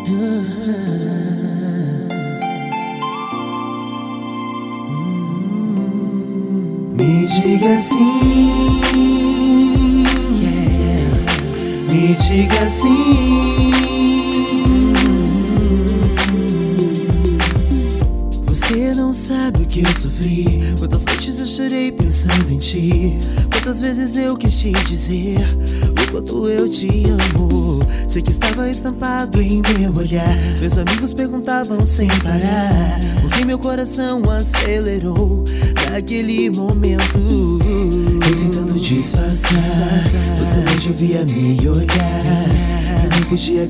Me diga sim, me diga sim. Você não sabe o que eu sofri, quantas noites eu chorei pensando em ti, quantas vezes eu quis te dizer o quanto eu te amo. Sei que estava estampado em meu olhar, meus amigos perguntavam sem parar, porque meu coração acelerou naquele momento. Eu tentando disfarçar, você longe ouvia me olhar, eu não podia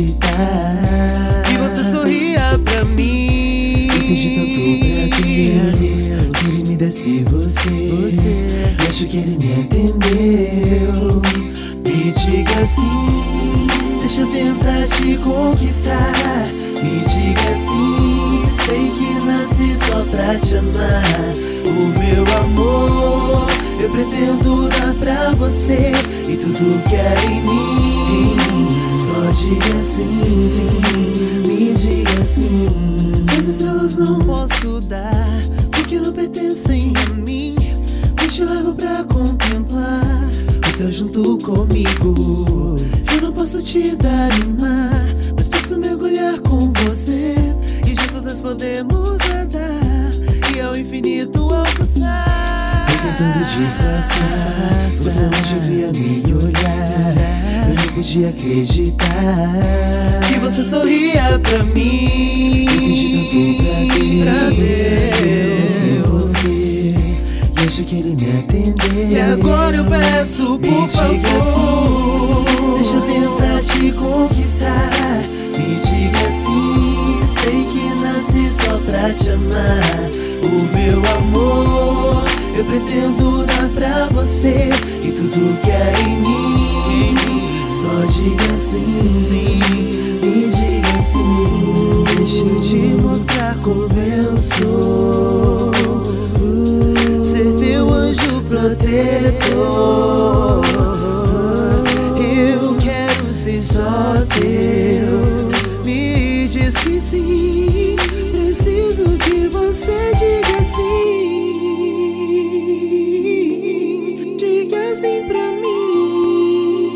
acreditar que você sorria pra mim. Eu pedi tanto pra Deus que Ele me desse você, e acho que Ele me atendeu. Me diga sim, deixa eu tentar te conquistar. Me diga sim, sei que nasci só pra te amar. O meu amor eu pretendo dar pra você, e tudo que é em mim, só diga sim, sim, me diga sim. As estrelas não posso dar, porque não pertencem a mim. Eu te levo pra contemplar o céu junto comigo. Eu não posso te dar um mar, mas posso mergulhar com você, e juntos nós podemos andar e ao infinito alcançar. Eu tentando disfarçar, você longe ouvia me olhar, eu não podia acreditar que você sorria pra mim. Eu pedi tanto pra Deus que Ele desse você, e acho que Ele me atendeu. E agora eu peço, por favor, deixa eu tentar te conquistar. Me diga sim, sei que nasci só pra te amar. O meu amor eu pretendo dar pra você, e tudo que é em mim, só diga sim, sim, me diga sim. Deixa eu te mostrar como eu sou, ser teu anjo protetor. Eu quero ser só teu. Me diz que sim, preciso que você diga sim. Diga sim pra mim.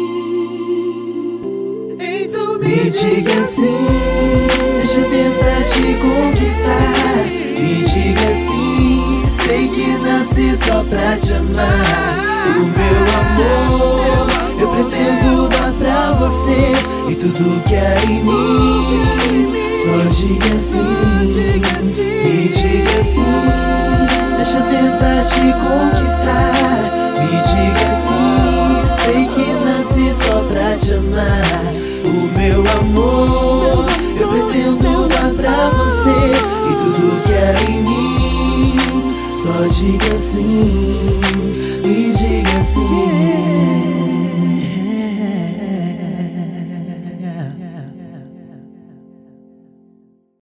Então me diga sim, deixa eu tentar te conquistar. Me diga sim, sei que nasci só pra te amar. O meu amor eu pretendo dar pra você, e tudo que é em mim, só diga sim, me diga sim. Deixa eu tentar te conquistar. Me diga sim, sei que nasci só pra te amar. O meu amor eu pretendo dar pra você, e tudo que é em mim, só diga sim.